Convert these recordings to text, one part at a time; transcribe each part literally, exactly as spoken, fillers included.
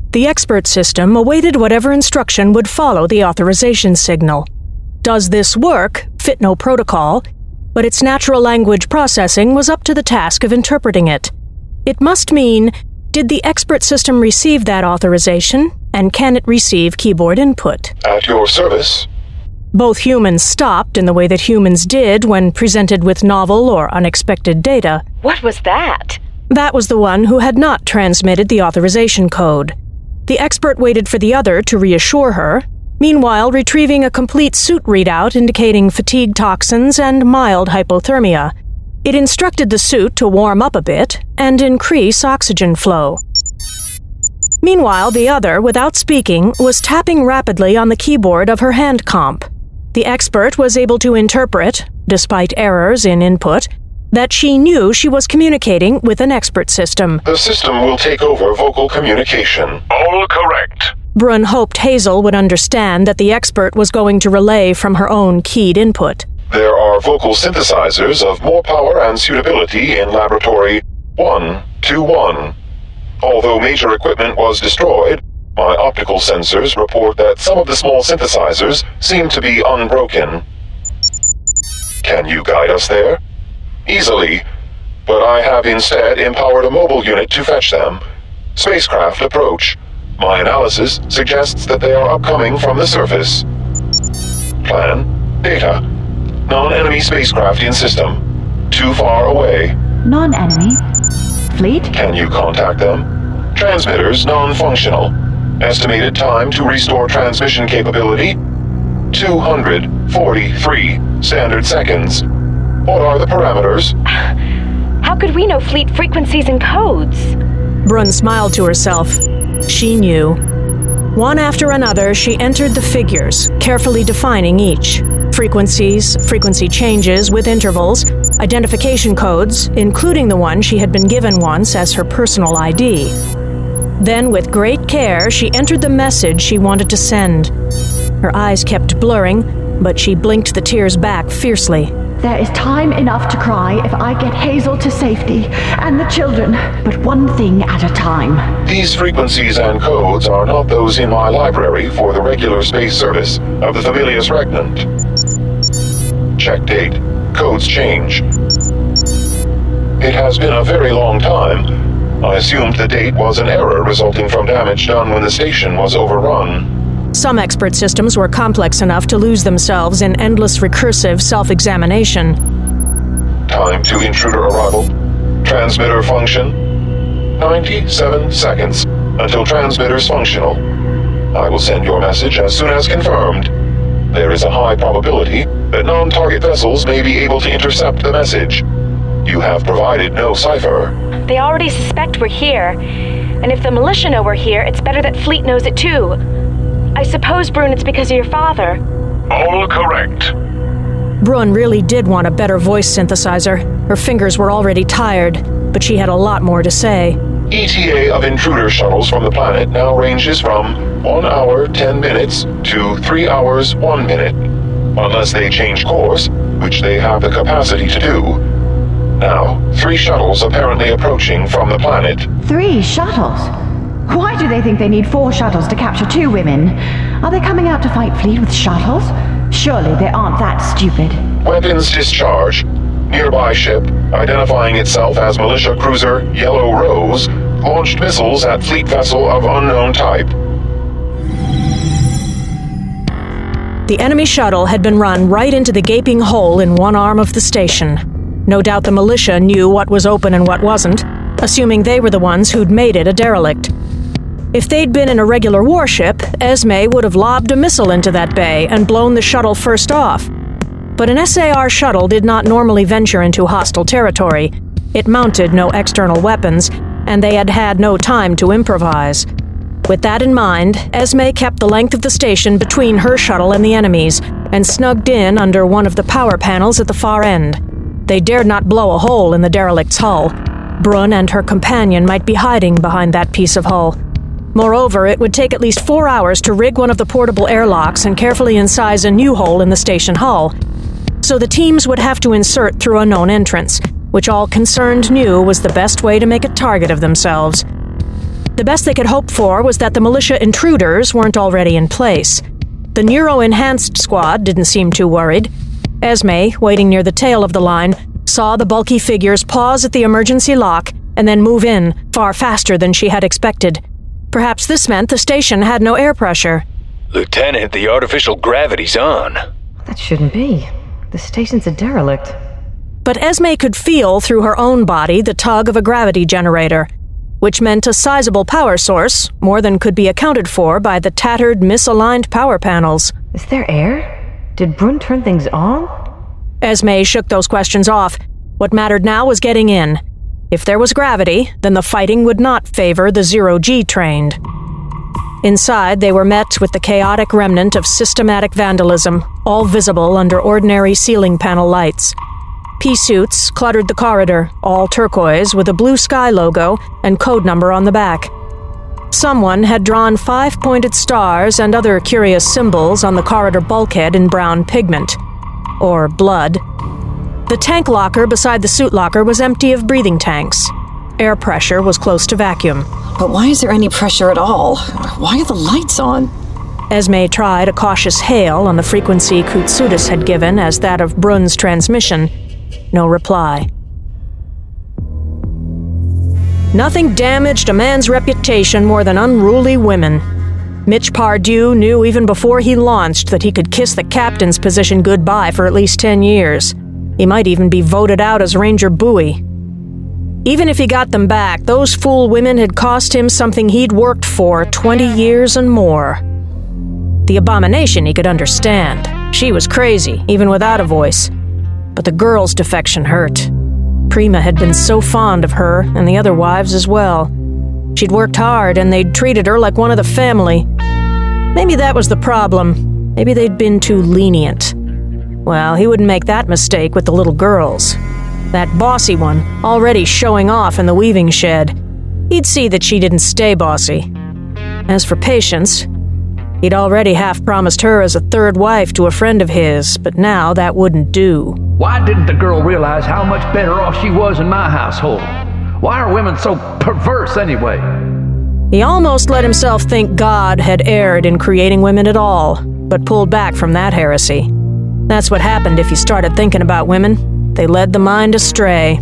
The expert system awaited whatever instruction would follow the authorization signal. Does this work? Fit no protocol, but its natural language processing was up to the task of interpreting it. It must mean, did the expert system receive that authorization, and can it receive keyboard input? At your service. Both humans stopped in the way that humans did when presented with novel or unexpected data. What was that? That was the one who had not transmitted the authorization code. The expert waited for the other to reassure her, meanwhile retrieving a complete suit readout indicating fatigue toxins and mild hypothermia. It instructed the suit to warm up a bit and increase oxygen flow. Meanwhile, the other, without speaking, was tapping rapidly on the keyboard of her hand comp. The expert was able to interpret, despite errors in input, that she knew she was communicating with an expert system. The system will take over vocal communication. All correct. Brun hoped Hazel would understand that the expert was going to relay from her own keyed input. There are vocal synthesizers of more power and suitability in Laboratory one two one. Although major equipment was destroyed, my optical sensors report that some of the small synthesizers seem to be unbroken. Can you guide us there? Easily, but I have instead empowered a mobile unit to fetch them. Spacecraft approach. My analysis suggests that they are upcoming from the surface. Plan. Data. Non-enemy spacecraft in system. Too far away. Non-enemy? Fleet? Can you contact them? Transmitters non-functional. Estimated time to restore transmission capability? two hundred forty-three standard seconds. What are the parameters? How could we know fleet frequencies and codes? Brun smiled to herself. She knew. One after another, she entered the figures, carefully defining each. Frequencies, frequency changes with intervals, identification codes, including the one she had been given once as her personal I D. Then, with great care, she entered the message she wanted to send. Her eyes kept blurring, but she blinked the tears back fiercely. There is time enough to cry if I get Hazel to safety, and the children, but one thing at a time. These frequencies and codes are not those in my library for the regular space service of the Familius Regnant. Check date. Codes change. It has been a very long time. I assumed the date was an error resulting from damage done when the station was overrun. Some expert systems were complex enough to lose themselves in endless recursive self-examination. Time to intruder arrival. Transmitter function. ninety-seven seconds until transmitter's functional. I will send your message as soon as confirmed. There is a high probability that non-target vessels may be able to intercept the message. You have provided no cipher. They already suspect we're here, and if the militia know we're here, it's better that Fleet knows it too. I suppose, Brun, it's because of your father. All correct. Brun really did want a better voice synthesizer. Her fingers were already tired, but she had a lot more to say. E T A of intruder shuttles from the planet now ranges from one hour, ten minutes to three hours, one minute. Unless they change course, which they have the capacity to do. Now, three shuttles apparently approaching from the planet. Three shuttles? Why do they think they need four shuttles to capture two women? Are they coming out to fight Fleet with shuttles? Surely they aren't that stupid. Weapons discharge. Nearby ship, identifying itself as militia cruiser Yellow Rose, launched missiles at fleet vessel of unknown type. The enemy shuttle had been run right into the gaping hole in one arm of the station. No doubt the militia knew what was open and what wasn't, assuming they were the ones who'd made it a derelict. If they'd been in a regular warship, Esme would have lobbed a missile into that bay and blown the shuttle first off. But an S A R shuttle did not normally venture into hostile territory. It mounted no external weapons, and they had had no time to improvise. With that in mind, Esme kept the length of the station between her shuttle and the enemy's, and snugged in under one of the power panels at the far end. They dared not blow a hole in the derelict's hull. Brun and her companion might be hiding behind that piece of hull. Moreover, it would take at least four hours to rig one of the portable airlocks and carefully incise a new hole in the station hull. So the teams would have to insert through a known entrance, which all concerned knew was the best way to make a target of themselves. The best they could hope for was that the militia intruders weren't already in place. The Neuro-Enhanced squad didn't seem too worried. Esme, waiting near the tail of the line, saw the bulky figures pause at the emergency lock and then move in, far faster than she had expected. Perhaps this meant the station had no air pressure. Lieutenant, the artificial gravity's on. That shouldn't be. The station's a derelict. But Esme could feel through her own body the tug of a gravity generator, which meant a sizable power source, more than could be accounted for by the tattered, misaligned power panels. Is there air? Did Brun turn things on? Esme shook those questions off. What mattered now was getting in. If there was gravity, then the fighting would not favor the zero-G trained. Inside, they were met with the chaotic remnant of systematic vandalism, all visible under ordinary ceiling panel lights. Pea suits cluttered the corridor, all turquoise with a blue sky logo and code number on the back. Someone had drawn five-pointed stars and other curious symbols on the corridor bulkhead in brown pigment. Or blood. The tank locker beside the suit locker was empty of breathing tanks. Air pressure was close to vacuum. But why is there any pressure at all? Why are the lights on? Esme tried a cautious hail on the frequency Koutsoutis had given as that of Brun's transmission. No reply. Nothing damaged a man's reputation more than unruly women. Mitch Pardue knew even before he launched that he could kiss the captain's position goodbye for at least ten years. He might even be voted out as Ranger Bowie. Even if he got them back, those fool women had cost him something he'd worked for twenty years and more. The Abomination he could understand. She was crazy, even without a voice. But the girl's defection hurt. Prima had been so fond of her, and the other wives as well. She'd worked hard, and they'd treated her like one of the family. Maybe that was the problem. Maybe they'd been too lenient. Well, he wouldn't make that mistake with the little girls. That bossy one, already showing off in the weaving shed. He'd see that she didn't stay bossy. As for Patience, he'd already half promised her as a third wife to a friend of his, but now that wouldn't do. Why didn't the girl realize how much better off she was in my household? Why are women so perverse anyway? He almost let himself think God had erred in creating women at all, but pulled back from that heresy. That's what happened if you started thinking about women. They led the mind astray.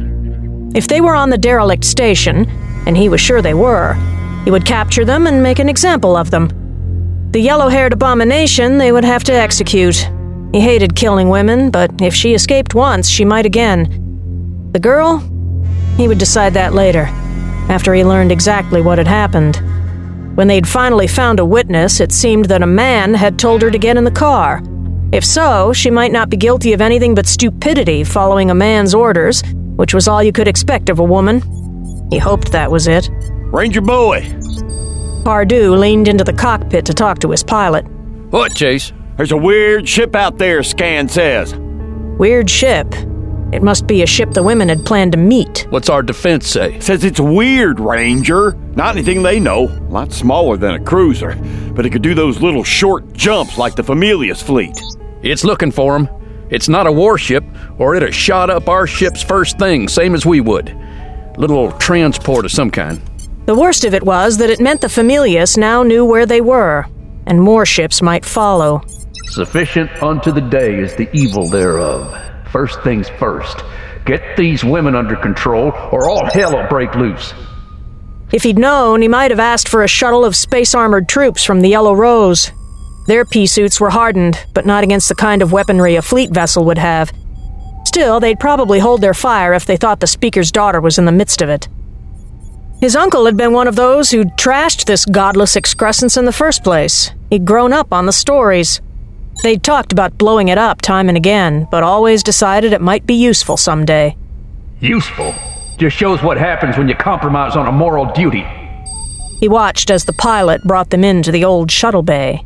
If they were on the derelict station, and he was sure they were, he would capture them and make an example of them. The yellow-haired abomination they would have to execute. He hated killing women, but if she escaped once, she might again. The girl? He would decide that later, after he learned exactly what had happened. When they'd finally found a witness, it seemed that a man had told her to get in the car. If so, she might not be guilty of anything but stupidity following a man's orders, which was all you could expect of a woman. He hoped that was it. Ranger Bowie! Pardue leaned into the cockpit to talk to his pilot. What, Chase? There's a weird ship out there, scan says. Weird ship? It must be a ship the women had planned to meet. What's our defense say? Says it's weird, Ranger. Not anything they know. A lot smaller than a cruiser. But it could do those little short jumps like the Familius fleet. It's looking for him. It's not a warship, or it'd have shot up our ships first thing, same as we would. Little transport of some kind. The worst of it was that it meant the Familius now knew where they were, and more ships might follow. Sufficient unto the day is the evil thereof. First things first. Get these women under control, or all hell will break loose. If he'd known, he might have asked for a shuttle of space-armored troops from the Yellow Rose. Their pea suits were hardened, but not against the kind of weaponry a fleet vessel would have. Still, they'd probably hold their fire if they thought the Speaker's daughter was in the midst of it. His uncle had been one of those who'd trashed this godless excrescence in the first place. He'd grown up on the stories. They'd talked about blowing it up time and again, but always decided it might be useful someday. Useful? Just shows what happens when you compromise on a moral duty. He watched as the pilot brought them into the old shuttle bay.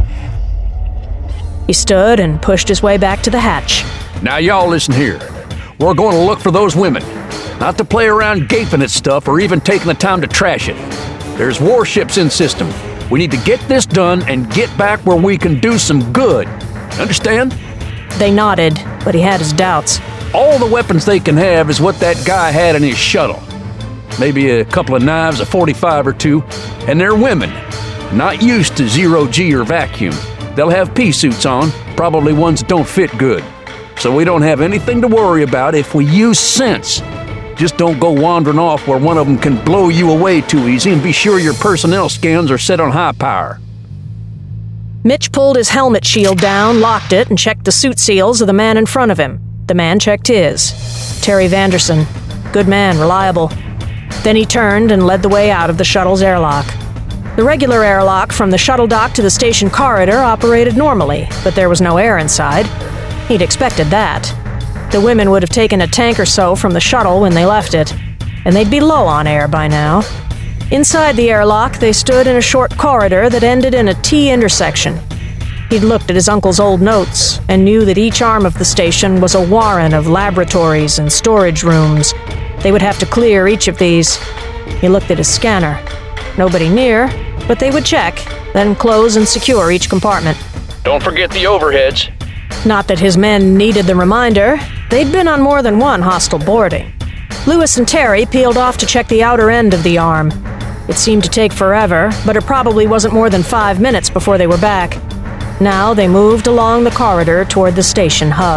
He stood and pushed his way back to the hatch. Now y'all listen here. We're going to look for those women. Not to play around gaping at stuff or even taking the time to trash it. There's warships in system. We need to get this done and get back where we can do some good. Understand? They nodded, but he had his doubts. All the weapons they can have is what that guy had in his shuttle. maybe a couple of knives, a forty-five or two, and they're women, not used to zero-G or vacuum. They'll have pea suits on, probably ones that don't fit good. So we don't have anything to worry about if we use sense. Just don't go wandering off where one of them can blow you away too easy, and be sure your personnel scans are set on high power. Mitch pulled his helmet shield down, locked it, and checked the suit seals of the man in front of him. The man checked his. Terry Vanderson. Good man, reliable. Then he turned and led the way out of the shuttle's airlock. The regular airlock from the shuttle dock to the station corridor operated normally, but there was no air inside. He'd expected that. The women would have taken a tank or so from the shuttle when they left it, and they'd be low on air by now. Inside the airlock, they stood in a short corridor that ended in a T intersection. He'd looked at his uncle's old notes and knew that each arm of the station was a warren of laboratories and storage rooms. They would have to clear each of these. He looked at his scanner. Nobody near, but they would check, then close and secure each compartment. Don't forget the overheads. Not that his men needed the reminder. They'd been on more than one hostile boarding. Lewis and Terry peeled off to check the outer end of the arm. It seemed to take forever, but it probably wasn't more than five minutes before they were back. Now they moved along the corridor toward the station hub.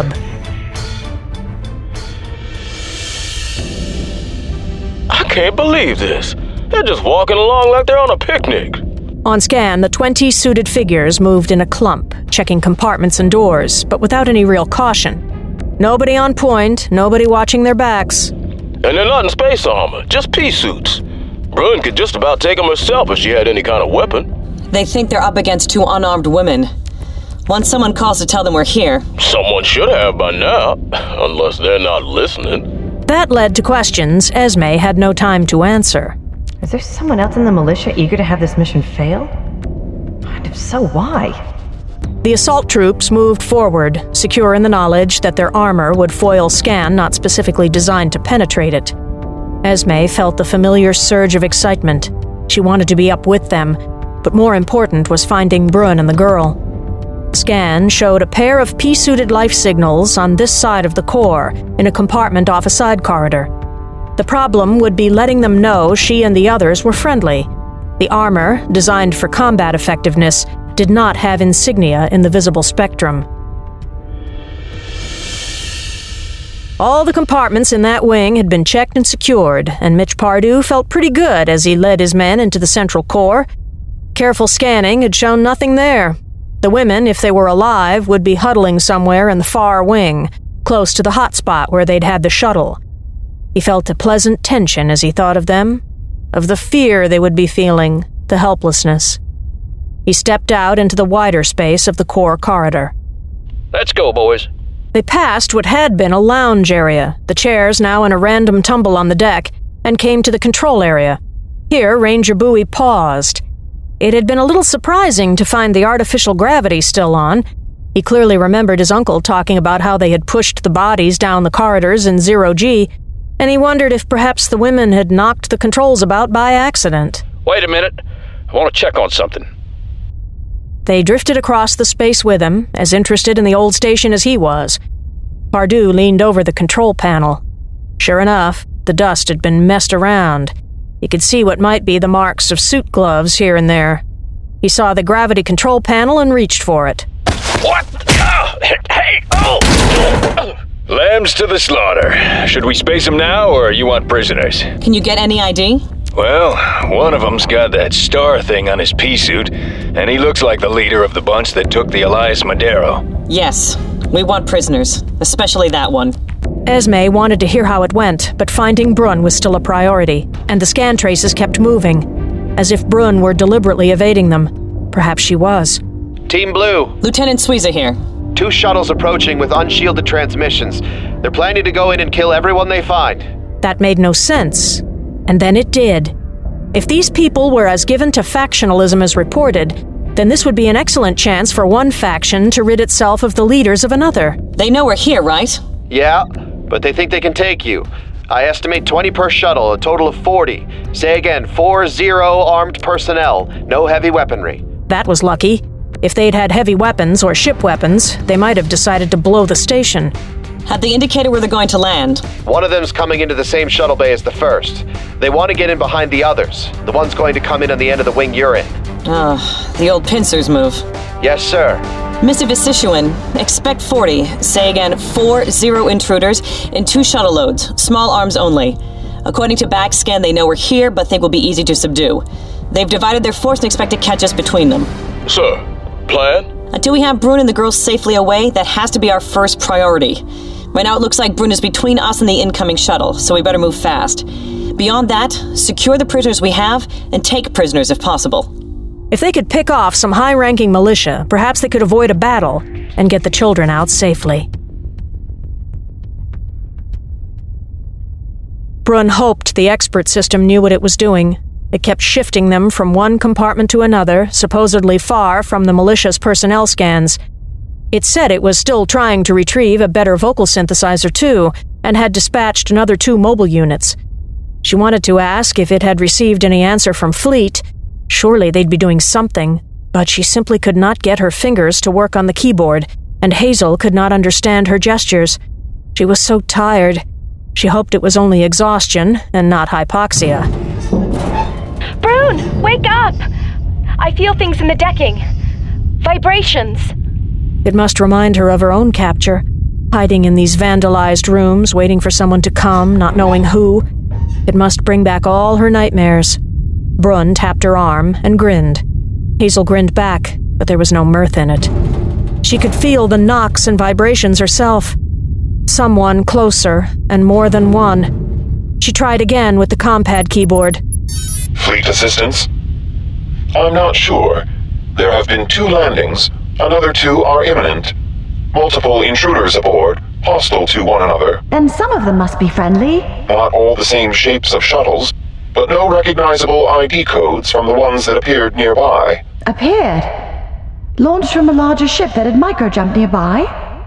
I can't believe this. They're just walking along like they're on a picnic. On scan, the twenty suited figures moved in a clump, checking compartments and doors, but without any real caution. Nobody on point, nobody watching their backs. And they're not in space armor, just pea suits. Brun could just about take them herself if she had any kind of weapon. They think they're up against two unarmed women. Once someone calls to tell them we're here... Someone should have by now, unless they're not listening. That led to questions Esme had no time to answer. Is there someone else in the militia eager to have this mission fail? And if so, why? The assault troops moved forward, secure in the knowledge that their armor would foil scan not specifically designed to penetrate it. Esme felt the familiar surge of excitement. She wanted to be up with them, but more important was finding Brun and the girl. Scan showed a pair of pea-suited life signals on this side of the core, in a compartment off a side corridor. The problem would be letting them know she and the others were friendly. The armor, designed for combat effectiveness, did not have insignia in the visible spectrum. All the compartments in that wing had been checked and secured, and Mitch Pardue felt pretty good as he led his men into the central core. Careful scanning had shown nothing there. The women, if they were alive, would be huddling somewhere in the far wing, close to the hot spot where they'd had the shuttle. He felt a pleasant tension as he thought of them, of the fear they would be feeling, the helplessness. He stepped out into the wider space of the core corridor. Let's go, boys. They passed what had been a lounge area, the chairs now in a random tumble on the deck, and came to the control area. Here, Ranger Bowie paused. It had been a little surprising to find the artificial gravity still on. He clearly remembered his uncle talking about how they had pushed the bodies down the corridors in zero-G, and he wondered if perhaps the women had knocked the controls about by accident. Wait a minute. I want to check on something. They drifted across the space with him, as interested in the old station as he was. Pardue leaned over the control panel. Sure enough, the dust had been messed around. He could see what might be the marks of suit gloves here and there. He saw the gravity control panel and reached for it. What? Oh, hey! Oh! Lambs to the slaughter. Should we space them now, or you want prisoners? Can you get any I D? Well, one of them's got that star thing on his pea suit, and he looks like the leader of the bunch that took the Elias Madero. Yes, we want prisoners, especially that one. Esme wanted to hear how it went, but finding Brun was still a priority, and the scan traces kept moving, as if Brun were deliberately evading them. Perhaps she was. Team Blue. Lieutenant Suiza here. Two shuttles approaching with unshielded transmissions. They're planning to go in and kill everyone they find. That made no sense. And then it did. If these people were as given to factionalism as reported, then this would be an excellent chance for one faction to rid itself of the leaders of another. They know we're here, right? Yeah, but they think they can take you. I estimate twenty per shuttle, a total of forty. Say again, four zero armed personnel, no heavy weaponry. That was lucky. If they'd had heavy weapons or ship weapons, they might have decided to blow the station. Have they indicated where they're going to land? One of them's coming into the same shuttle bay as the first. They want to get in behind the others. The one's going to come in on the end of the wing you're in. Ah, the old pincers move. Yes, sir. Mister Visishuan, expect forty, say again, four zero intruders in two shuttle loads, small arms only. According to Backscan, they know we're here, but think we'll be easy to subdue. They've divided their force and expect to catch us between them. Sir, plan? Until we have Brune and the girls safely away, that has to be our first priority. Right now it looks like Brune is between us and the incoming shuttle, so we better move fast. Beyond that, secure the prisoners we have, and take prisoners if possible. If they could pick off some high-ranking militia, perhaps they could avoid a battle and get the children out safely. Brune hoped the expert system knew what it was doing. It kept shifting them from one compartment to another, supposedly far from the militia's personnel scans. It said it was still trying to retrieve a better vocal synthesizer too, and had dispatched another two mobile units. She wanted to ask if it had received any answer from Fleet. Surely they'd be doing something, but she simply could not get her fingers to work on the keyboard, and Hazel could not understand her gestures. She was so tired. She hoped it was only exhaustion and not hypoxia. Brune, wake up! I feel things in the decking. Vibrations. It must remind her of her own capture, hiding in these vandalized rooms, waiting for someone to come, not knowing who. It must bring back all her nightmares. Brune tapped her arm and grinned. Hazel grinned back, but there was no mirth in it. She could feel the knocks and vibrations herself. Someone closer, and more than one. She tried again with the compad keyboard. Fleet assistance? I'm not sure. There have been two landings. Another two are imminent. Multiple intruders aboard, hostile to one another. Then some of them must be friendly. Not all the same shapes of shuttles, but no recognizable I D codes from the ones that appeared nearby. Appeared? Launched from a larger ship that had microjumped nearby?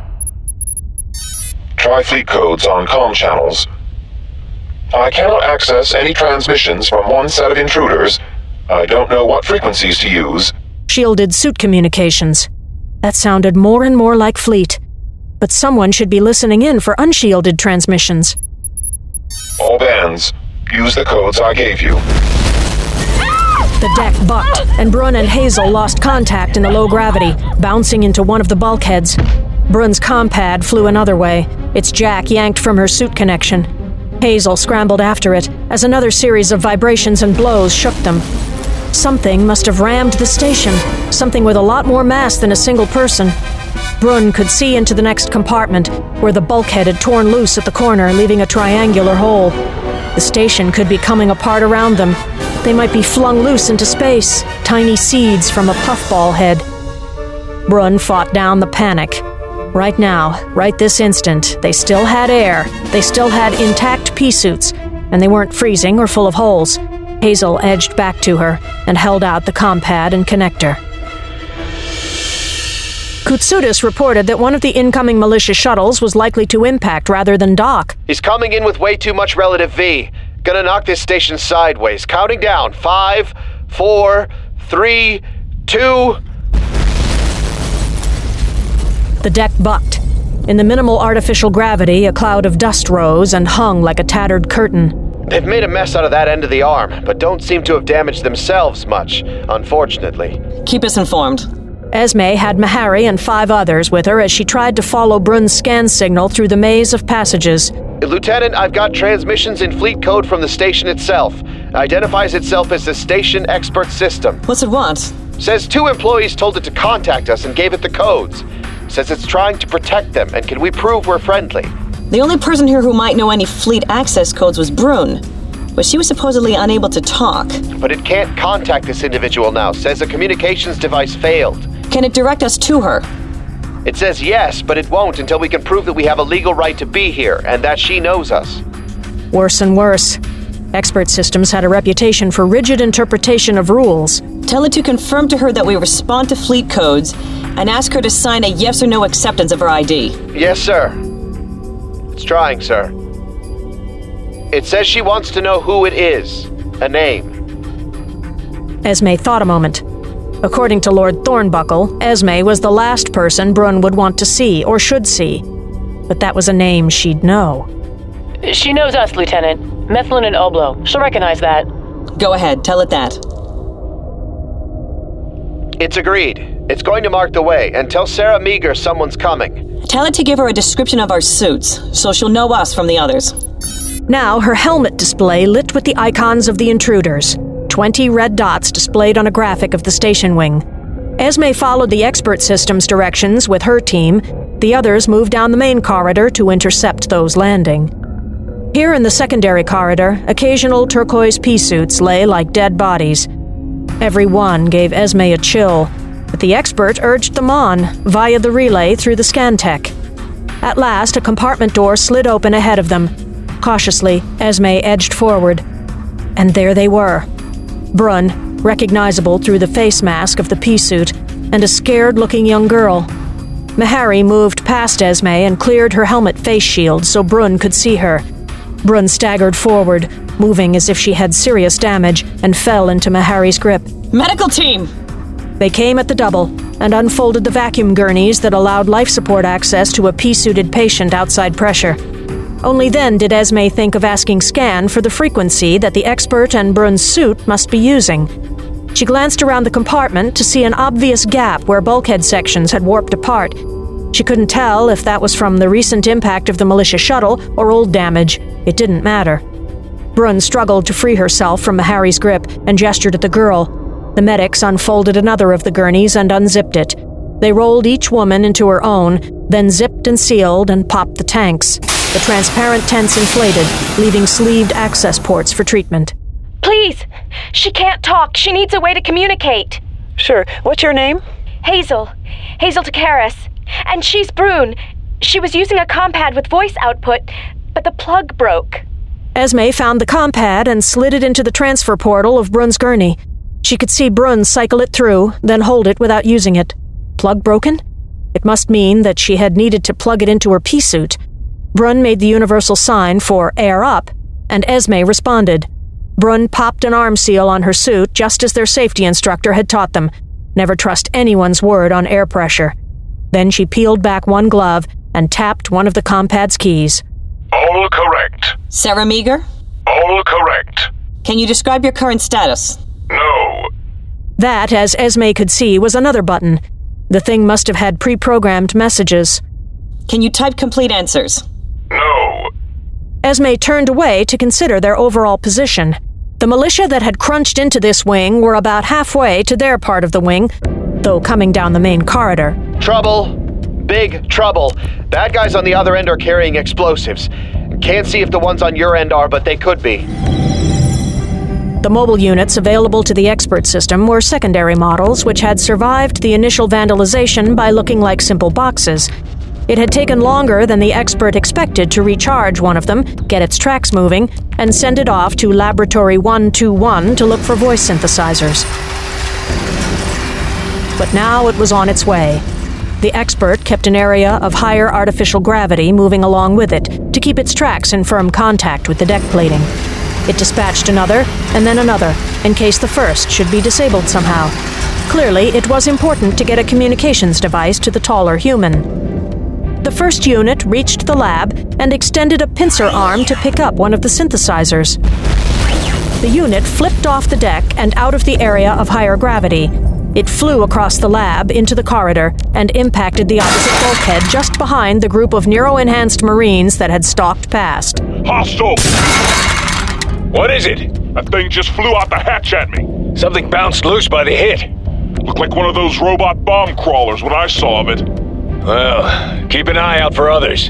Try fleet codes on comm channels. I cannot access any transmissions from one set of intruders. I don't know what frequencies to use. Shielded suit communications. That sounded more and more like Fleet. But someone should be listening in for unshielded transmissions. All bands, use the codes I gave you. The deck bucked, and Brune and Hazel lost contact in the low gravity, bouncing into one of the bulkheads. Brune's compad flew another way, its jack yanked from her suit connection. Hazel scrambled after it, as another series of vibrations and blows shook them. Something must have rammed the station, something with a lot more mass than a single person. Brune could see into the next compartment, where the bulkhead had torn loose at the corner, leaving a triangular hole. The station could be coming apart around them. They might be flung loose into space, tiny seeds from a puffball head. Brune fought down the panic. Right now, right this instant, they still had air, they still had intact pea suits, and they weren't freezing or full of holes. Hazel edged back to her and held out the compad and connector. Koutsoutis reported that one of the incoming militia shuttles was likely to impact rather than dock. He's coming in with way too much relative V. Gonna knock this station sideways. Counting down. Five, four, three, two... The deck bucked. In the minimal artificial gravity, a cloud of dust rose and hung like a tattered curtain. They've made a mess out of that end of the arm, but don't seem to have damaged themselves much, unfortunately. Keep us informed. Esme had Mahari and five others with her as she tried to follow Brune's scan signal through the maze of passages. Lieutenant, I've got transmissions in fleet code from the station itself. Identifies itself as the Station Expert System. What's it want? Says two employees told it to contact us and gave it the codes. Says it's trying to protect them, and can we prove we're friendly? The only person here who might know any fleet access codes was Brune, but she was supposedly unable to talk. But it can't contact this individual now. Says a communications device failed. Can it direct us to her? It says yes, but it won't until we can prove that we have a legal right to be here, and that she knows us. Worse and worse. Expert Systems had a reputation for rigid interpretation of rules. Tell it to confirm to her that we respond to fleet codes, and ask her to sign a yes or no acceptance of her I D. Yes, sir. It's trying, sir. It says she wants to know who it is. A name. Esme thought a moment. According to Lord Thornbuckle, Esme was the last person Brune would want to see, or should see. but that was a name she'd know. She knows us, Lieutenant. Methlin and Oblo. She'll recognize that. Go ahead, tell it that. It's agreed. It's going to mark the way, and tell Sarah Meager someone's coming. Tell it to give her a description of our suits, so she'll know us from the others. Now her helmet display lit with the icons of the intruders. Twenty red dots displayed on a graphic of the station wing. Esme followed the expert systems directions with her team. The others moved down the main corridor to intercept those landing. Here in the secondary corridor, occasional turquoise pea suits lay like dead bodies. Every one gave Esme a chill, but the expert urged them on, via the relay through the scan tech. At last, a compartment door slid open ahead of them. Cautiously, Esme edged forward. And there they were. Brun, recognizable through the face mask of the pea suit, and a scared-looking young girl. Mehari moved past Esme and cleared her helmet face shield so Brun could see her. Brun staggered forward, moving as if she had serious damage, and fell into Mehari's grip. Medical team! They came at the double and unfolded the vacuum gurneys that allowed life support access to a pea-suited patient outside pressure. Only then did Esme think of asking Scan for the frequency that the expert and Brun's suit must be using. She glanced around the compartment to see an obvious gap where bulkhead sections had warped apart. She couldn't tell if that was from the recent impact of the militia shuttle or old damage. It didn't matter. Brun struggled to free herself from Mehari's grip and gestured at the girl. The medics unfolded another of the gurneys and unzipped it. They rolled each woman into her own, then zipped and sealed and popped the tanks. The transparent tents inflated, leaving sleeved access ports for treatment. Please! She can't talk. She needs a way to communicate. Sure. What's your name? Hazel. Hazel Takaris. And she's Brun. She was using a compad with voice output, but the plug broke. Esme found the compad and slid it into the transfer portal of Brun's gurney. She could see Brun cycle it through, then hold it without using it. Plug broken? It must mean that she had needed to plug it into her pea suit. Brun made the universal sign for air up, and Esme responded. Brun popped an arm seal on her suit just as their safety instructor had taught them. Never trust anyone's word on air pressure. Then she peeled back one glove and tapped one of the compad's keys. All correct. Sarah Meager? All correct. Can you describe your current status? No. That, as Esme could see, was another button. The thing must have had pre-programmed messages. Can you type complete answers? No. Esme turned away to consider their overall position. The militia that had crunched into this wing were about halfway to their part of the wing, though coming down the main corridor. Trouble. Big trouble. Bad guys on the other end are carrying explosives. Can't see if the ones on your end are, but they could be. The mobile units available to the expert system were secondary models which had survived the initial vandalization by looking like simple boxes. It had taken longer than the expert expected to recharge one of them, get its tracks moving, and send it off to Laboratory one two one to look for voice synthesizers. But now it was on its way. The expert kept an area of higher artificial gravity moving along with it to keep its tracks in firm contact with the deck plating. It dispatched another, and then another, in case the first should be disabled somehow. Clearly, it was important to get a communications device to the taller human. The first unit reached the lab and extended a pincer arm to pick up one of the synthesizers. The unit flipped off the deck and out of the area of higher gravity. It flew across the lab into the corridor and impacted the opposite bulkhead just behind the group of Nero-enhanced Marines that had stalked past. Hostile! What is it? That thing just flew out the hatch at me. Something bounced loose by the hit. Looked like one of those robot bomb crawlers when I saw of it. Well, keep an eye out for others.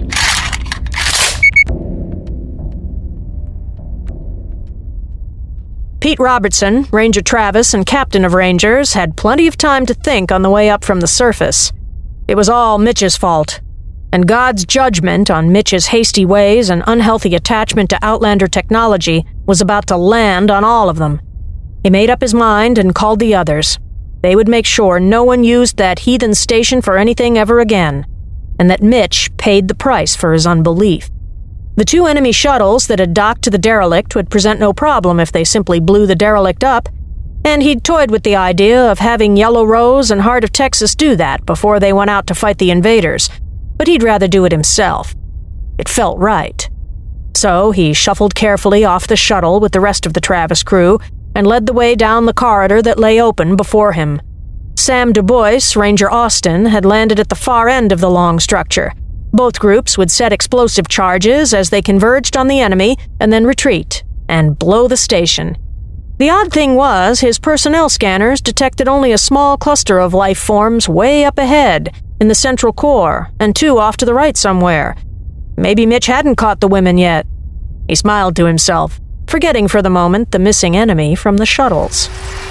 Pete Robertson, Ranger Travis, and Captain of Rangers had plenty of time to think on the way up from the surface. It was all Mitch's fault. And God's judgment on Mitch's hasty ways and unhealthy attachment to Outlander technology was about to land on all of them. He made up his mind and called the others. They would make sure no one used that heathen station for anything ever again, and that Mitch paid the price for his unbelief. The two enemy shuttles that had docked to the derelict would present no problem if they simply blew the derelict up, and he'd toyed with the idea of having Yellow Rose and Heart of Texas do that before they went out to fight the invaders, but he'd rather do it himself. It felt right. So he shuffled carefully off the shuttle with the rest of the Travis crew and led the way down the corridor that lay open before him. Sam Du Bois, Ranger Austin, had landed at the far end of the long structure. Both groups would set explosive charges as they converged on the enemy and then retreat and blow the station. The odd thing was, his personnel scanners detected only a small cluster of life forms way up ahead, in the central core, and two off to the right somewhere. Maybe Mitch hadn't caught the women yet. He smiled to himself, forgetting for the moment the missing enemy from the shuttles.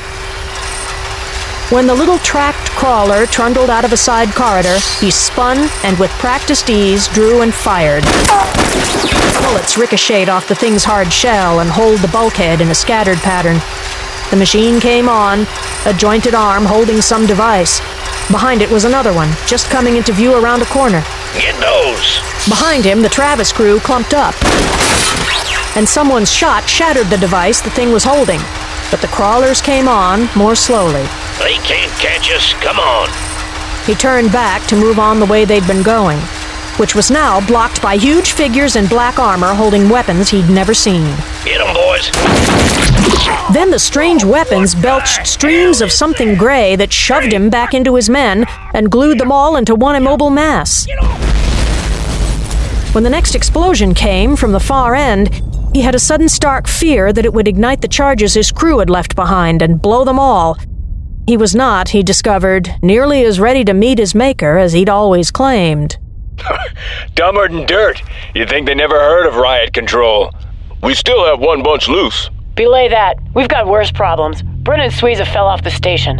When the little tracked crawler trundled out of a side corridor, he spun and with practiced ease drew and fired. Bullets ricocheted off the thing's hard shell and holed the bulkhead in a scattered pattern. The machine came on, a jointed arm holding some device. Behind it was another one, just coming into view around a corner. Get those! Behind him, the Travis crew clumped up. And someone's shot shattered the device the thing was holding. But the crawlers came on more slowly. They can't catch us. Come on. He turned back to move on the way they'd been going, which was now blocked by huge figures in black armor holding weapons he'd never seen. Get 'em, boys. Then the strange weapons belched streams of something gray that shoved him back into his men and glued them all into one immobile mass. When the next explosion came from the far end, he had a sudden stark fear that it would ignite the charges his crew had left behind and blow them all. He was not, he discovered, nearly as ready to meet his maker as he'd always claimed. Dumber than dirt. You'd think they never heard of riot control. We still have one bunch loose. Belay that. We've got worse problems. Bryn and Suiza fell off the station.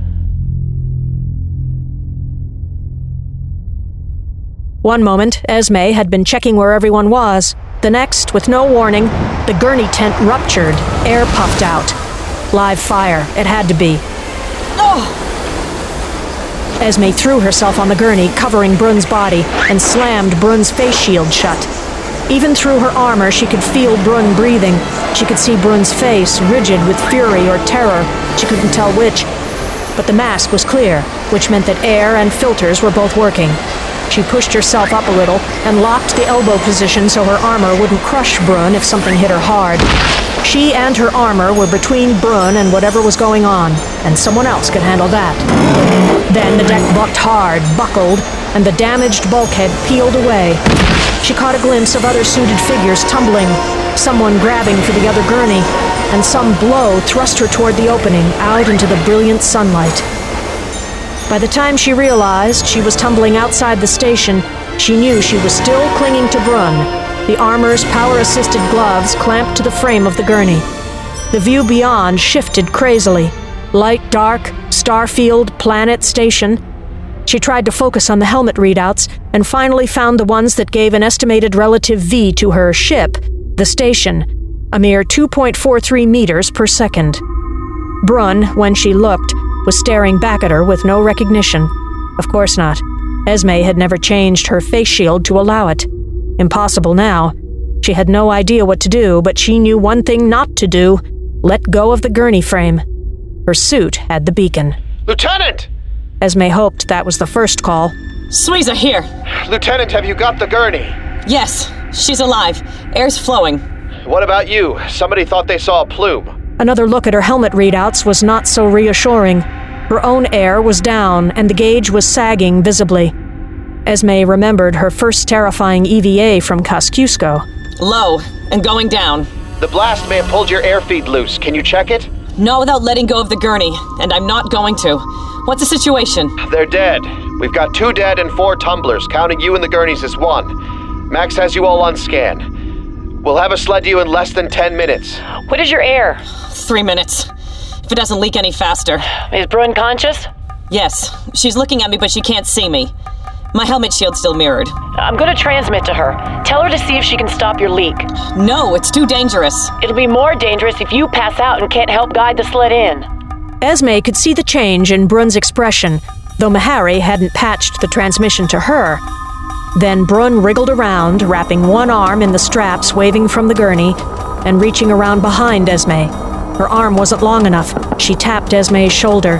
One moment, Esme had been checking where everyone was. The next, with no warning, the gurney tent ruptured. Air puffed out. Live fire. It had to be. Oh! Esme threw herself on the gurney, covering Brun's body, and slammed Brun's face shield shut. Even through her armor, she could feel Brun breathing. She could see Brun's face, rigid with fury or terror. She couldn't tell which. But the mask was clear, which meant that air and filters were both working. She pushed herself up a little and locked the elbow position so her armor wouldn't crush Brun if something hit her hard. She and her armor were between Brun and whatever was going on, and someone else could handle that. Then the deck bucked hard, buckled, and the damaged bulkhead peeled away. She caught a glimpse of other suited figures tumbling, someone grabbing for the other gurney, and some blow thrust her toward the opening, out into the brilliant sunlight. By the time she realized she was tumbling outside the station, she knew she was still clinging to Brun, the armor's power-assisted gloves clamped to the frame of the gurney. The view beyond shifted crazily. Light, dark, starfield, planet, station. She tried to focus on the helmet readouts and finally found the ones that gave an estimated relative V to her ship, the station, a mere two point four three meters per second. Brun, when she looked, was staring back at her with no recognition. Of course not. Esme had never changed her face shield to allow it. Impossible now. She had no idea what to do, but she knew one thing not to do. Let go of the gurney frame. Her suit had the beacon. Lieutenant! Esme hoped that was the first call. Suiza, here! Lieutenant, have you got the gurney? Yes, she's alive. Air's flowing. What about you? Somebody thought they saw a plume. Another look at her helmet readouts was not so reassuring. Her own air was down, and the gauge was sagging visibly. Esme remembered her first terrifying E V A from Kosciuszko. Low, and going down. The blast may have pulled your air feed loose. Can you check it? Not without letting go of the gurney, and I'm not going to. What's the situation? They're dead. We've got two dead and four tumblers, counting you and the gurneys as one. Max has you all on scan. We'll have a sled to you in less than ten minutes. What is your air? Three minutes. If it doesn't leak any faster. Is Brun conscious? Yes. She's looking at me, but she can't see me. My helmet shield's still mirrored. I'm gonna transmit to her. Tell her to see if she can stop your leak. No, it's too dangerous. It'll be more dangerous if you pass out and can't help guide the sled in. Esme could see the change in Brun's expression, though Meharry hadn't patched the transmission to her. Then Brun wriggled around, wrapping one arm in the straps waving from the gurney, and reaching around behind Esme. Her arm wasn't long enough. She tapped Esme's shoulder.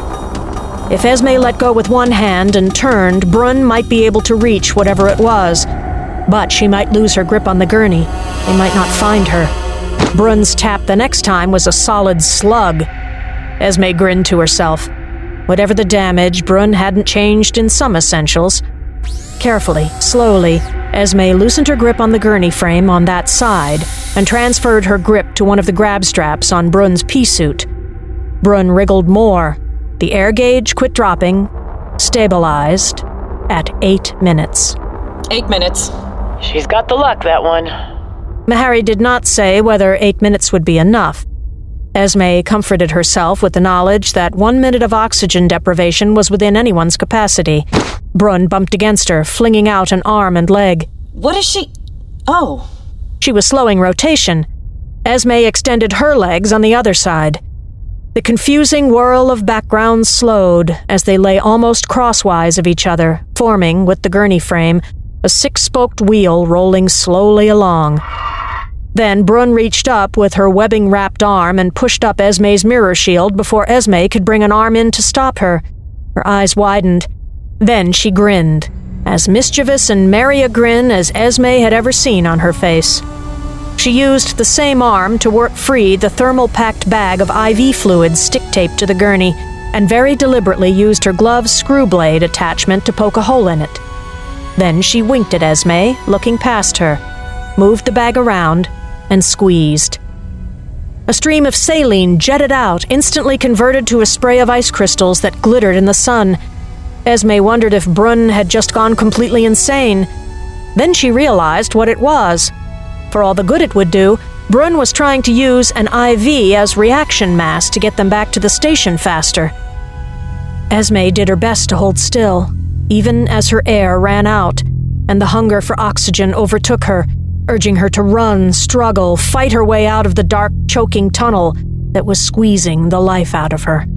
If Esme let go with one hand and turned, Brun might be able to reach whatever it was. But she might lose her grip on the gurney. They might not find her. Brun's tap the next time was a solid slug. Esme grinned to herself. Whatever the damage, Brun hadn't changed in some essentials. Carefully, slowly, Esme loosened her grip on the gurney frame on that side and transferred her grip to one of the grab straps on Brun's pea suit. Brun wriggled more. The air gauge quit dropping, stabilized at eight minutes. Eight minutes. She's got the luck, that one. Meharry did not say whether eight minutes would be enough. Esme comforted herself with the knowledge that one minute of oxygen deprivation was within anyone's capacity. Brun bumped against her, flinging out an arm and leg. What is she... Oh. She was slowing rotation. Esme extended her legs on the other side. The confusing whirl of backgrounds slowed as they lay almost crosswise of each other, forming, with the gurney frame, a six-spoked wheel rolling slowly along. Then Brun reached up with her webbing-wrapped arm and pushed up Esme's mirror shield before Esme could bring an arm in to stop her. Her eyes widened. Then she grinned, as mischievous and merry a grin as Esme had ever seen on her face. She used the same arm to work free the thermal-packed bag of I V fluid stick-taped to the gurney, and very deliberately used her glove's screw blade attachment to poke a hole in it. Then she winked at Esme, looking past her, moved the bag around, and squeezed. A stream of saline jetted out, instantly converted to a spray of ice crystals that glittered in the sun. Esme wondered if Brun had just gone completely insane. Then she realized what it was. For all the good it would do, Brun was trying to use an I V as reaction mass to get them back to the station faster. Esme did her best to hold still, even as her air ran out, and the hunger for oxygen overtook her, urging her to run, struggle, fight her way out of the dark, choking tunnel that was squeezing the life out of her.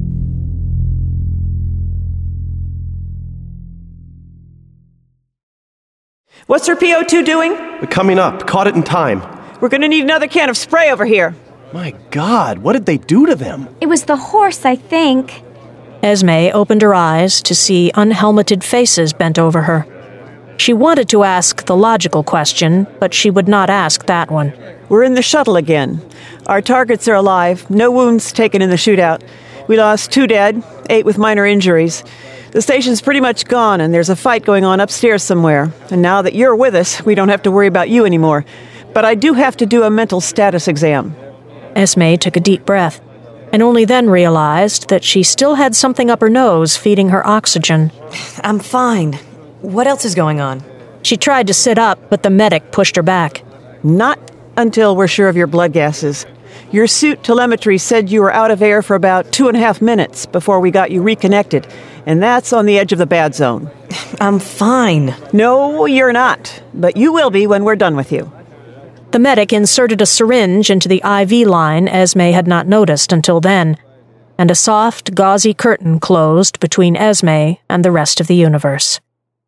What's her P O two doing? Coming up. Caught it in time. We're gonna need another can of spray over here. My God, what did they do to them? It was the horse, I think. Esme opened her eyes to see unhelmeted faces bent over her. She wanted to ask the logical question, but she would not ask that one. We're in the shuttle again. Our targets are alive. No wounds taken in the shootout. We lost two dead, eight with minor injuries. The station's pretty much gone, and there's a fight going on upstairs somewhere. And now that you're with us, we don't have to worry about you anymore. But I do have to do a mental status exam. Esme took a deep breath, and only then realized that she still had something up her nose feeding her oxygen. I'm fine. What else is going on? She tried to sit up, but the medic pushed her back. Not until we're sure of your blood gases. Your suit telemetry said you were out of air for about two and a half minutes before we got you reconnected, and that's on the edge of the bad zone. I'm fine. No, you're not, but you will be when we're done with you. The medic inserted a syringe into the I V line Esme had not noticed until then, and a soft, gauzy curtain closed between Esme and the rest of the universe.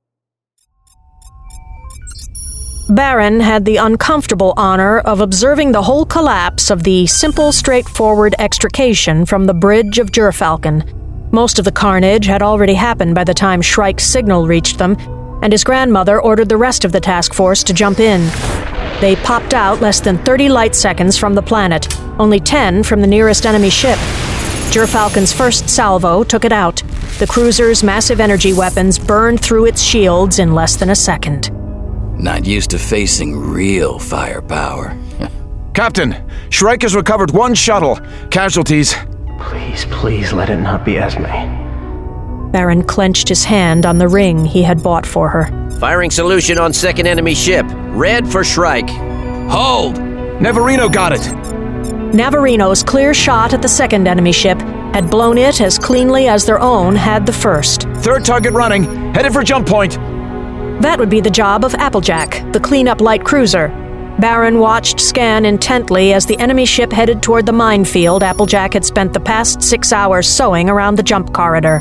Baron had the uncomfortable honor of observing the whole collapse of the simple, straightforward extrication from the bridge of Gerfalcon. Most of the carnage had already happened by the time Shrike's signal reached them, and his grandmother ordered the rest of the task force to jump in. They popped out less than thirty light seconds from the planet, only ten from the nearest enemy ship. Gerfalcon's first salvo took it out. The cruiser's massive energy weapons burned through its shields in less than a second. Not used to facing real firepower. Captain, Shrike has recovered one shuttle. Casualties. Please, please let it not be Esme. Baron clenched his hand on the ring he had bought for her. Firing solution on second enemy ship. Red for Shrike. Hold! Navarino got it! Navarino's clear shot at the second enemy ship had blown it as cleanly as their own had the first. Third target running. Headed for jump point. That would be the job of Applejack, the cleanup light cruiser. Baron watched scan intently as the enemy ship headed toward the minefield Applejack had spent the past six hours sewing around the jump corridor.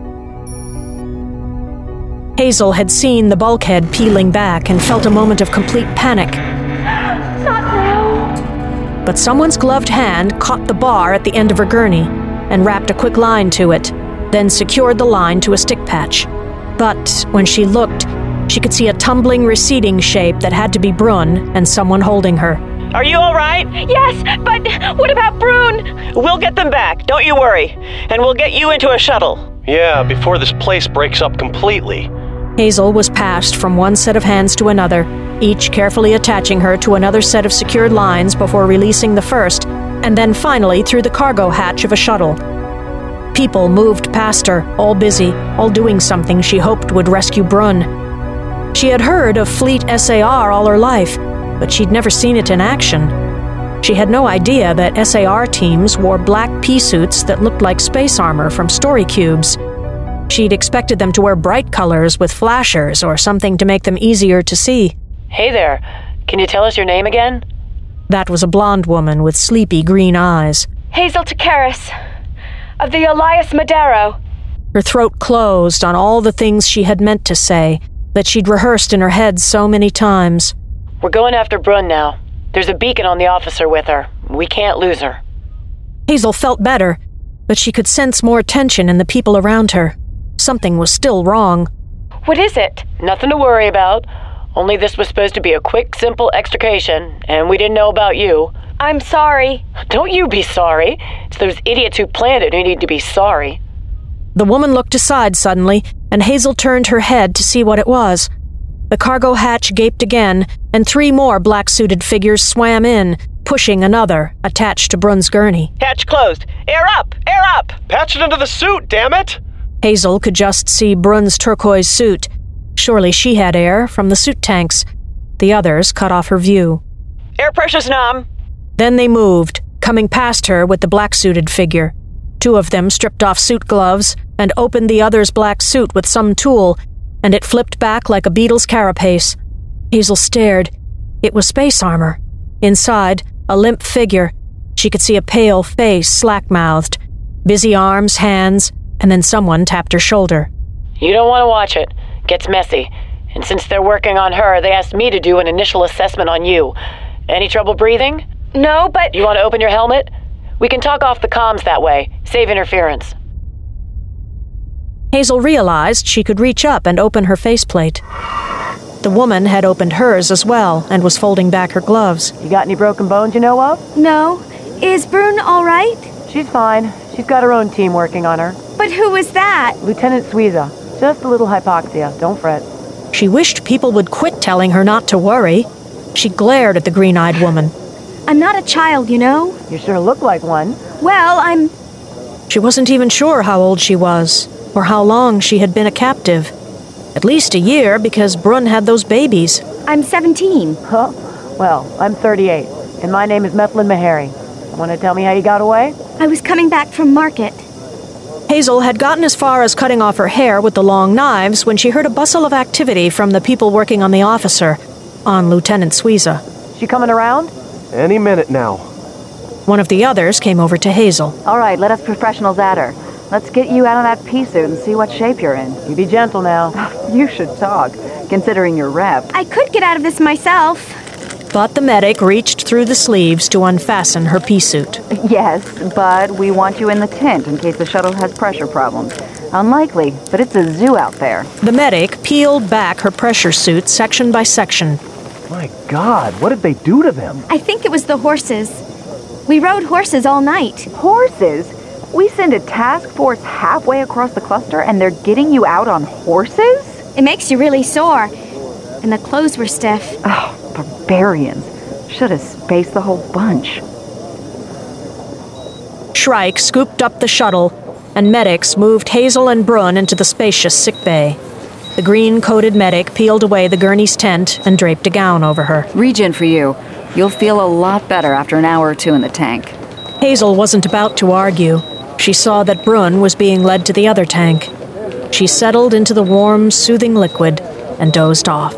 Hazel had seen the bulkhead peeling back and felt a moment of complete panic. Not now. But someone's gloved hand caught the bar at the end of her gurney and wrapped a quick line to it, then secured the line to a stick patch. But when she looked, She could see a tumbling, receding shape that had to be Brun and someone holding her. Are you all right? Yes, but what about Brun? We'll get them back, don't you worry. And we'll get you into a shuttle. Yeah, before this place breaks up completely. Hazel was passed from one set of hands to another, each carefully attaching her to another set of secured lines before releasing the first, and then finally through the cargo hatch of a shuttle. People moved past her, all busy, all doing something she hoped would rescue Brun. She had heard of Fleet S A R all her life, but she'd never seen it in action. She had no idea that S A R teams wore black pea suits that looked like space armor from story cubes. She'd expected them to wear bright colors with flashers or something to make them easier to see. Hey there, can you tell us your name again? That was a blonde woman with sleepy green eyes. Hazel Takaris, of the Elias Madero. Her throat closed on all the things she had meant to say, that she'd rehearsed in her head so many times. We're going after Brun now. There's a beacon on the officer with her. We can't lose her. Hazel felt better, but she could sense more tension in the people around her. Something was still wrong. What is it? Nothing to worry about. Only this was supposed to be a quick, simple extrication, and we didn't know about you. I'm sorry. Don't you be sorry. It's those idiots who planned it who need to be sorry. The woman looked aside suddenly, and Hazel turned her head to see what it was. The cargo hatch gaped again, and three more black-suited figures swam in, pushing another, attached to Brun's gurney. Hatch closed. Air up! Air up! Patch it into the suit, damn it! Hazel could just see Brun's turquoise suit. Surely she had air from the suit tanks. The others cut off her view. Air pressure's numb. Then they moved, coming past her with the black-suited figure. Two of them stripped off suit gloves and opened the other's black suit with some tool, and it flipped back like a beetle's carapace. Hazel stared. It was space armor. Inside, a limp figure. She could see a pale face, slack-mouthed. Busy arms, hands, and then someone tapped her shoulder. You don't want to watch it. Gets messy. And since they're working on her, they asked me to do an initial assessment on you. Any trouble breathing? No, but... You want to open your helmet? We can talk off the comms that way. Save interference. Hazel realized she could reach up and open her faceplate. The woman had opened hers as well and was folding back her gloves. You got any broken bones you know of? No. Is Brun all right? She's fine. She's got her own team working on her. But who was that? Lieutenant Suiza. Just a little hypoxia. Don't fret. She wished people would quit telling her not to worry. She glared at the green-eyed woman. I'm not a child, you know. You sure look like one. Well, I'm... She wasn't even sure how old she was, or how long she had been a captive. At least a year, because Brun had those babies. I'm seventeen. Huh? Well, I'm thirty-eight, and my name is Methlin Meharry. Want to tell me how you got away? I was coming back from market. Hazel had gotten as far as cutting off her hair with the long knives when she heard a bustle of activity from the people working on the officer, on Lieutenant Suiza. She coming around? Any minute now. One of the others came over to Hazel. All right, let us professionals at her. Let's get you out of that pea suit and see what shape you're in. You be gentle now. You should talk, considering your rep. I could get out of this myself. But the medic reached through the sleeves to unfasten her pea suit. Yes, but we want you in the tent in case the shuttle has pressure problems. Unlikely, but it's a zoo out there. The medic peeled back her pressure suit section by section. My God, what did they do to them? I think it was the horses. We rode horses all night. Horses? We send a task force halfway across the cluster and they're getting you out on horses? It makes you really sore. And the clothes were stiff. Oh, barbarians. Should have spaced the whole bunch. Shrike scooped up the shuttle, and medics moved Hazel and Brun into the spacious sickbay. The green-coated medic peeled away the gurney's tent and draped a gown over her. Regen for you. You'll feel a lot better after an hour or two in the tank. Hazel wasn't about to argue. She saw that Brun was being led to the other tank. She settled into the warm, soothing liquid and dozed off.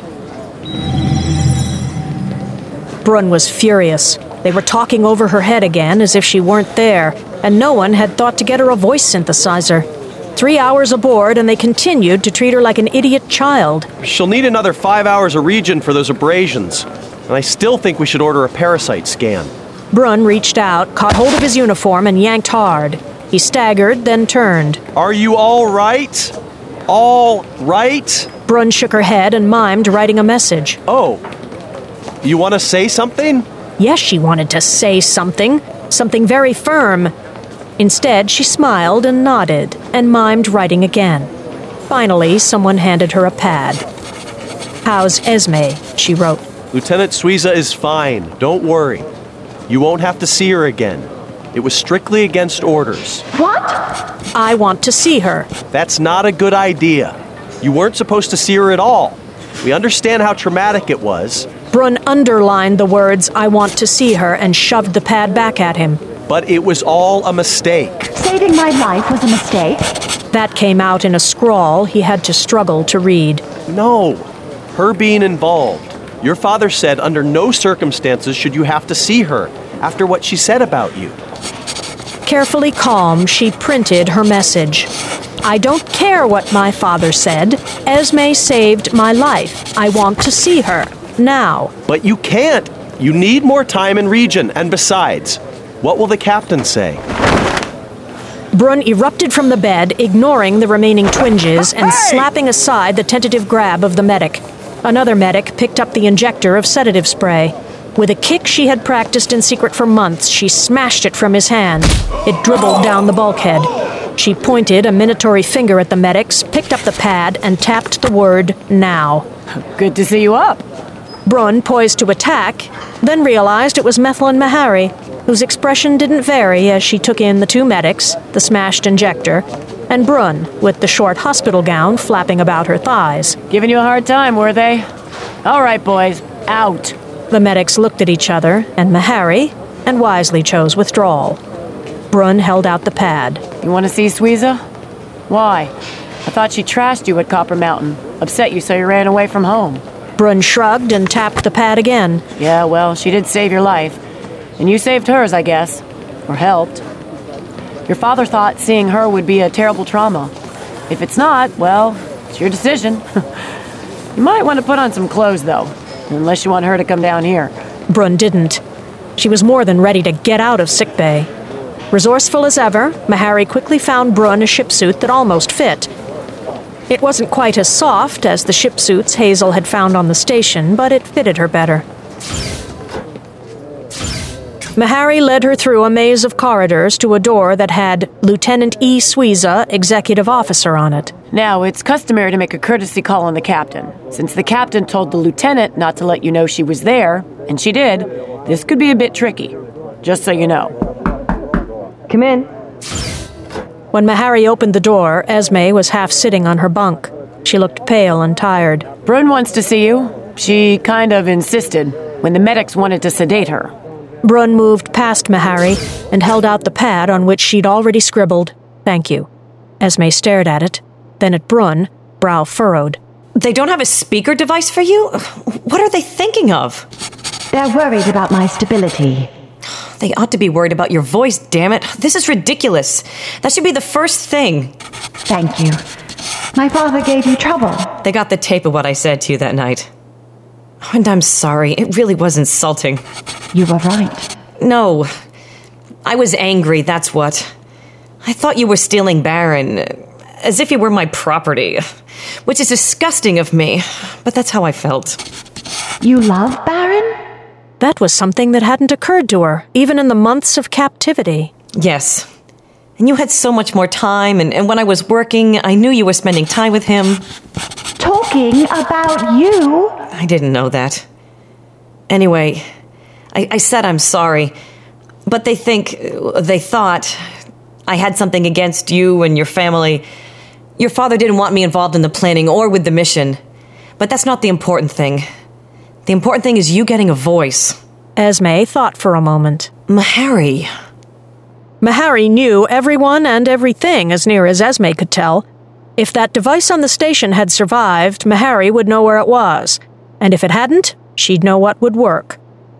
Brun was furious. They were talking over her head again as if she weren't there, and no one had thought to get her a voice synthesizer. Three hours aboard, and they continued to treat her like an idiot child. She'll need another five hours of regen for those abrasions. And I still think we should order a parasite scan. Brun reached out, caught hold of his uniform, and yanked hard. He staggered, then turned. Are you all right? All right? Brun shook her head and mimed writing a message. Oh, you want to say something? Yes, she wanted to say something. Something very firm. Instead, she smiled and nodded and mimed writing again. Finally, someone handed her a pad. "How's Esme?" she wrote. Lieutenant Suiza is fine. Don't worry. You won't have to see her again. It was strictly against orders. What? I want to see her. That's not a good idea. You weren't supposed to see her at all. We understand how traumatic it was. Brun underlined the words, "I want to see her," and shoved the pad back at him. But it was all a mistake. Saving my life was a mistake? That came out in a scrawl he had to struggle to read. No. Her being involved. Your father said under no circumstances should you have to see her after what she said about you. Carefully calm, she printed her message. "I don't care what my father said. Esme saved my life. I want to see her. Now." But you can't. You need more time in region. And besides, what will the captain say? Brun erupted from the bed, ignoring the remaining twinges and slapping aside the tentative grab of the medic. Another medic picked up the injector of sedative spray. With a kick she had practiced in secret for months, she smashed it from his hand. It dribbled down the bulkhead. She pointed a minatory finger at the medics, picked up the pad, and tapped the word, "Now." "Good to see you up." Brun poised to attack, then realized it was Methlin Mahari, whose expression didn't vary as she took in the two medics, the smashed injector, and Brun, with the short hospital gown flapping about her thighs. "Giving you a hard time, were they? All right, boys, out." The medics looked at each other, and Mahari, and wisely chose withdrawal. Brun held out the pad. "You want to see Suiza? Why? I thought she trashed you at Copper Mountain. Upset you so you ran away from home." Brun shrugged and tapped the pad again. "Yeah, well, she did save your life. And you saved hers, I guess. Or helped. Your father thought seeing her would be a terrible trauma. If it's not, well, it's your decision. You might want to put on some clothes, though. Unless you want her to come down here." Brun didn't. She was more than ready to get out of sickbay. Resourceful as ever, Mahari quickly found Brun a shipsuit that almost fit. It wasn't quite as soft as the shipsuits Hazel had found on the station, but it fitted her better. Mahari led her through a maze of corridors to a door that had Lieutenant E. Suiza, Executive Officer, on it. "Now, it's customary to make a courtesy call on the captain. Since the captain told the lieutenant not to let you know she was there, and she did, this could be a bit tricky. Just so you know." "Come in." When Mahari opened the door, Esme was half sitting on her bunk. She looked pale and tired. "Brun wants to see you. She kind of insisted when the medics wanted to sedate her." Brun moved past Mahari and held out the pad on which she'd already scribbled, "Thank you." Esme stared at it, then at Brun, brow furrowed. "They don't have a speaker device for you? What are they thinking of?" "They're worried about my stability." "They ought to be worried about your voice, damn it. This is ridiculous. That should be the first thing." "Thank you. My father gave you trouble." "They got the tape of what I said to you that night. And I'm sorry, it really was insulting." "You were right." "No. I was angry, that's what. I thought you were stealing Baron, as if he were my property. Which is disgusting of me, but that's how I felt." "You love Baron?" That was something that hadn't occurred to her, even in the months of captivity. "Yes. And you had so much more time, and, and when I was working, I knew you were spending time with him." "Talking about you?" "I didn't know that. Anyway, I, I said I'm sorry, but they think, they thought, I had something against you and your family. Your father didn't want me involved in the planning or with the mission. But that's not the important thing. The important thing is you getting a voice." Esme thought for a moment. "Mahari." Mahari knew everyone and everything as near as Esme could tell. If that device on the station had survived, Mahari would know where it was. And if it hadn't, she'd know what would work.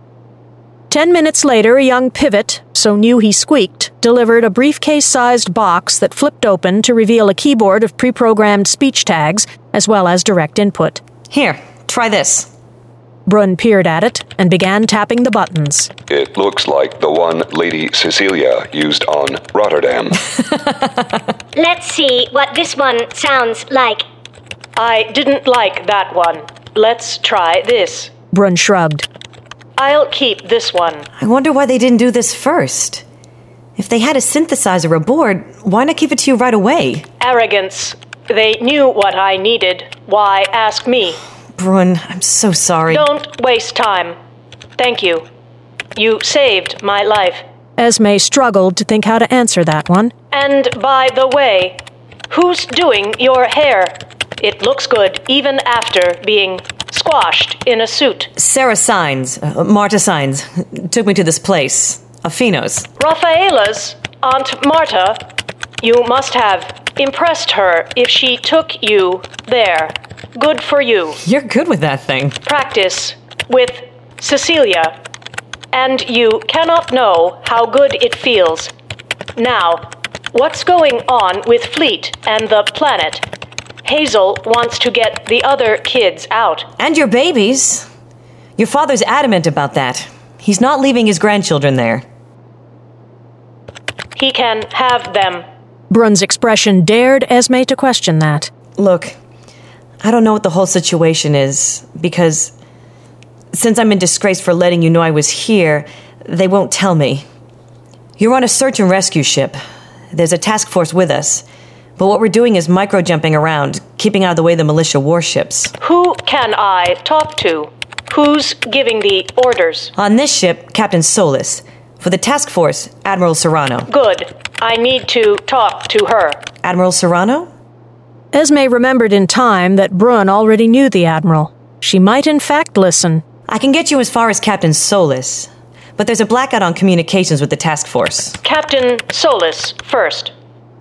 Ten minutes later, a young pivot, so new he squeaked, delivered a briefcase-sized box that flipped open to reveal a keyboard of pre-programmed speech tags, as well as direct input. "Here, try this." Brun peered at it and began tapping the buttons. "It looks like the one Lady Cecilia used on Rotterdam." Let's see what this one sounds like. I didn't like that one. Let's try this. Brun shrugged. I'll keep this one. I wonder why they didn't do this first. If they had a synthesizer aboard, why not give it to you right away? Arrogance. They knew what I needed. Why ask me? Brun, I'm so sorry. Don't waste time. Thank you. You saved my life. Esme struggled to think how to answer that one. And by the way, who's doing your hair? It looks good even after being squashed in a suit. Sarah Signs, uh, Marta Signs, took me to this place, Afino's. Rafaela's Aunt Marta. You must have impressed her if she took you there. Good for you. You're good with that thing. Practice with Cecilia. And you cannot know how good it feels. Now, what's going on with Fleet and the planet? Hazel wants to get the other kids out. And your babies. Your father's adamant about that. He's not leaving his grandchildren there. He can have them. Brun's expression dared Esme to question that. Look, I don't know what the whole situation is, because since I'm in disgrace for letting you know I was here, they won't tell me. You're on a search and rescue ship. There's a task force with us. But what we're doing is micro-jumping around, keeping out of the way of the militia warships. Who can I talk to? Who's giving the orders? On this ship, Captain Solis. For the task force, Admiral Serrano. Good. I need to talk to her. Admiral Serrano? Esme remembered in time that Brun already knew the Admiral. She might in fact listen. I can get you as far as Captain Solis, but there's a blackout on communications with the task force. Captain Solis first.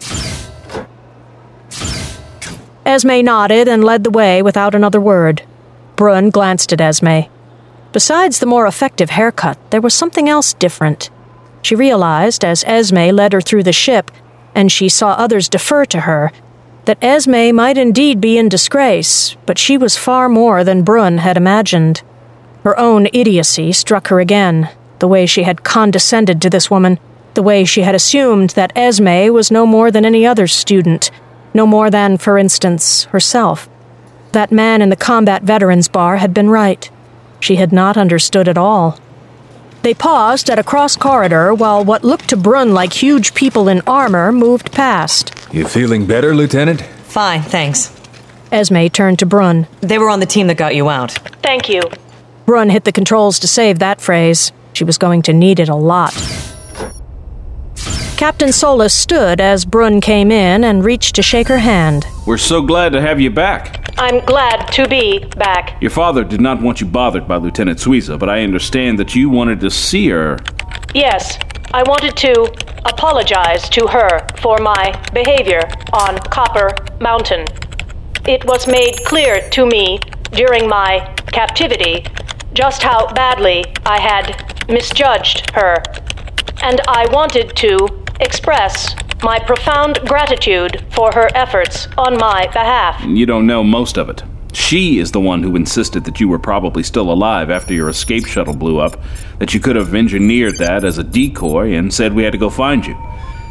Esme nodded and led the way without another word. Brun glanced at Esme. Besides the more effective haircut, there was something else different. She realized, as Esme led her through the ship, and she saw others defer to her, that Esme might indeed be in disgrace, but she was far more than Brun had imagined. Her own idiocy struck her again, the way she had condescended to this woman, the way she had assumed that Esme was no more than any other student, no more than, for instance, herself. That man in the combat veterans bar had been right. She had not understood at all. They paused at a cross corridor while what looked to Brun like huge people in armor moved past. You feeling better, Lieutenant? Fine, thanks. Esme turned to Brun. They were on the team that got you out. Thank you. Brun hit the controls to save that phrase. She was going to need it a lot. Captain Solis stood as Brun came in and reached to shake her hand. We're so glad to have you back. I'm glad to be back. Your father did not want you bothered by Lieutenant Suiza, but I understand that you wanted to see her. Yes, I wanted to apologize to her for my behavior on Copper Mountain. It was made clear to me during my captivity just how badly I had misjudged her, and I wanted to express my profound gratitude for her efforts on my behalf. You don't know most of it. She is the one who insisted that you were probably still alive after your escape shuttle blew up, that you could have engineered that as a decoy and said we had to go find you.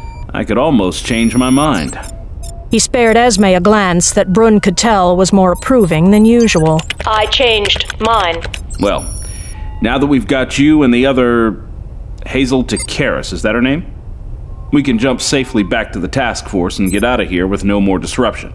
I could almost change my mind. He spared Esme a glance that Brun could tell was more approving than usual. I changed mine. Well, now that we've got you and the other Hazel Takaris, is that her name? We can jump safely back to the task force and get out of here with no more disruption.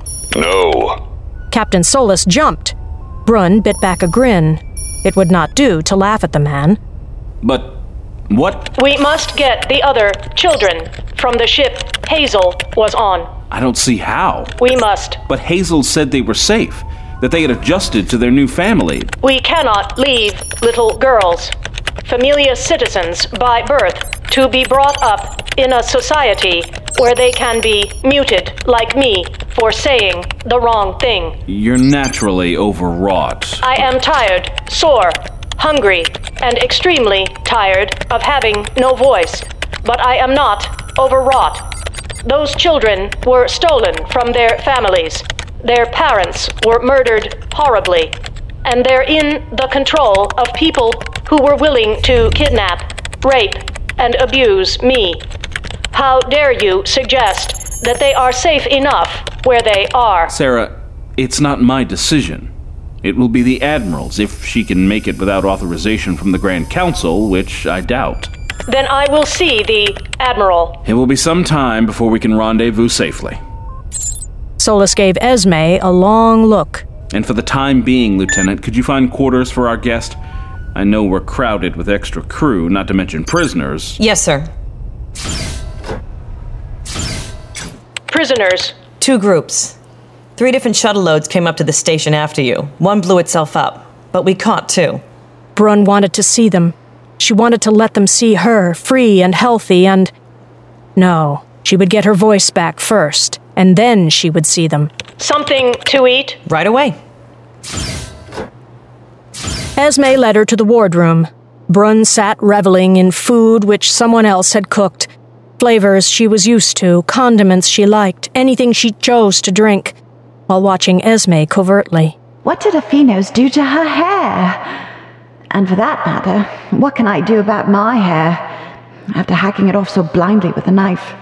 No. Captain Solis jumped. Brun bit back a grin. It would not do to laugh at the man. But what? We must get the other children from the ship Hazel was on. I don't see how. We must. But Hazel said they were safe, that they had adjusted to their new family. We cannot leave little girls, familia citizens by birth, to be brought up in a society where they can be muted, like me, for saying the wrong thing. You're naturally overwrought. I am tired, sore, hungry, and extremely tired of having no voice. But I am not overwrought. Those children were stolen from their families. Their parents were murdered horribly. And they're in the control of people who were willing to kidnap, rape, and abuse me. How dare you suggest that they are safe enough where they are? Sarah, It's not my decision. It will be the Admiral's if she can make it without authorization from the Grand Council, which I doubt. Then I will see the Admiral. It will be some time before we can rendezvous safely. Solus gave Esme a long look. And for the time being, Lieutenant, could you find quarters for our guest? I know we're crowded with extra crew, not to mention prisoners. Yes, sir. Prisoners. Two groups. Three different shuttle loads came up to the station after you. One blew itself up, but we caught two. Brun wanted to see them. She wanted to let them see her, free and healthy, and... No, she would get her voice back first, and then she would see them. Something to eat? Right away. Esme led her to the wardroom. Brun sat reveling in food which someone else had cooked. Flavors she was used to, condiments she liked, anything she chose to drink, while watching Esme covertly. What did Afinos do to her hair? And for that matter, what can I do about my hair, after hacking it off so blindly with a knife?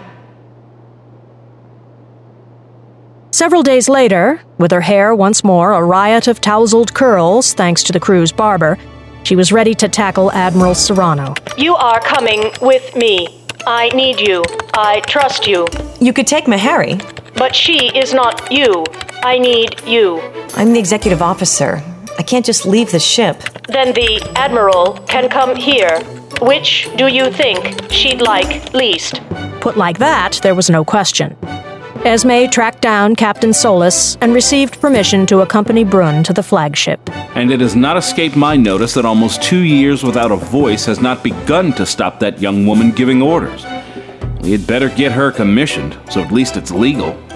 Several days later, with her hair once more a riot of tousled curls thanks to the crew's barber, she was ready to tackle Admiral Serrano. You are coming with me. I need you. I trust you. You could take Meharry. But she is not you. I need you. I'm the executive officer. I can't just leave the ship. Then the Admiral can come here. Which do you think she'd like least? Put like that, there was no question. Esme tracked down Captain Solus and received permission to accompany Brun to the flagship. And it has not escaped my notice that almost two years without a voice has not begun to stop that young woman giving orders. We had better get her commissioned, so at least it's legal.